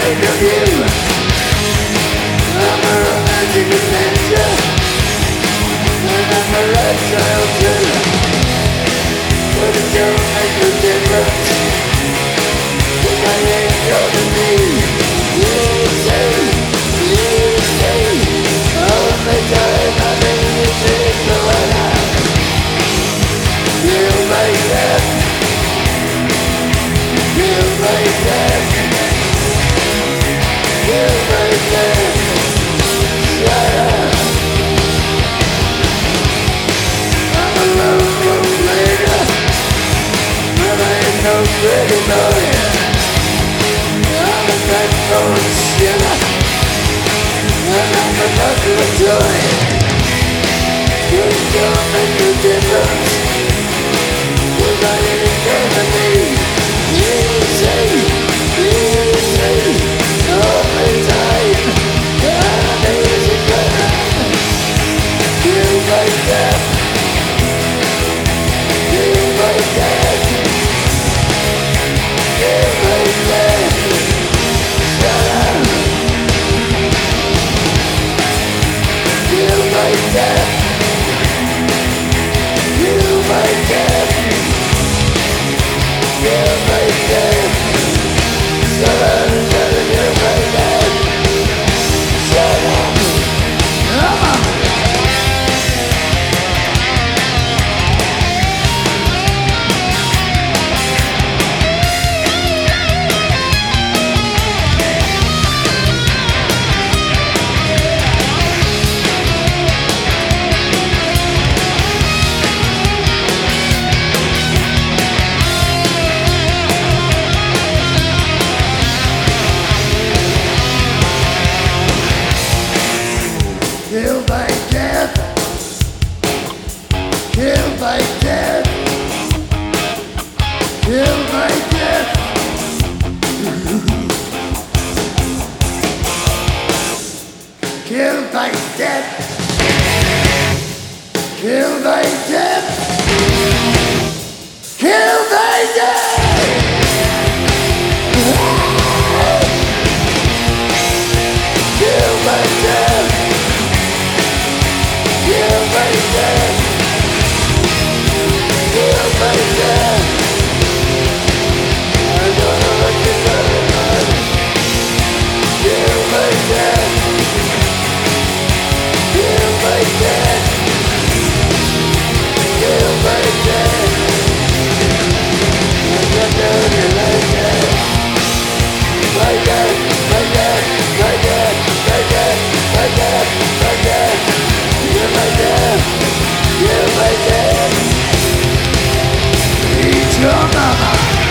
afraid of you. I'm a romantic adventure, and I'm a red child too. But it don't make no difference, 'cause I ain't your to me. You say, all the time I think you take the one out. You make that, you make that, you make that. Shut up. I'm a lone complainer, but I ain't no pretty boy. I'm a backbone sinner, and I'm a knuckle toy. You don't make no difference, 'cause I ain't gonna be. You say, all the time, I'm easy better. You like that, you like that, you like that. Shut up. You like that, you like that, you like that. Shut up, you like that. Shut up. Come on. Kill by death, kill by death, kill by death. Kill by death, kill by death, kill by death. Kill by death. Kill by death. Kill by death. I don't know what you're talking about. Kill by death. Kill by death. Kill by death. I don't know you like that. Like that, like that, like that, like that, like that, like that. You're my dad, you're my dad. Eat your mama.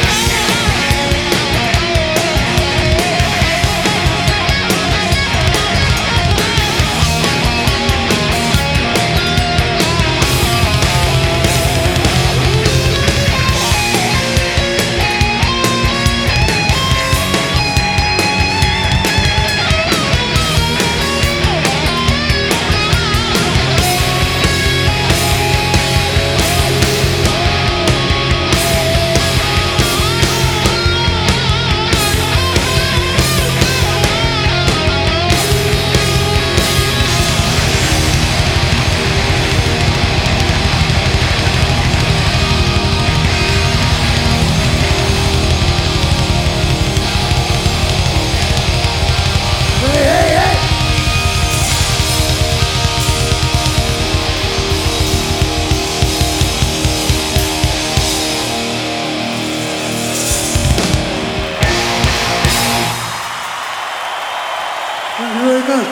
Thank you very much.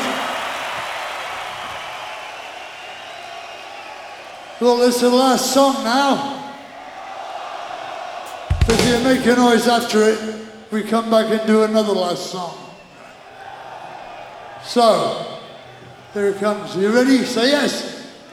Well, this is the last song now. If you make a noise after it, we come back and do another last song. So, here it comes. You ready? Say yes.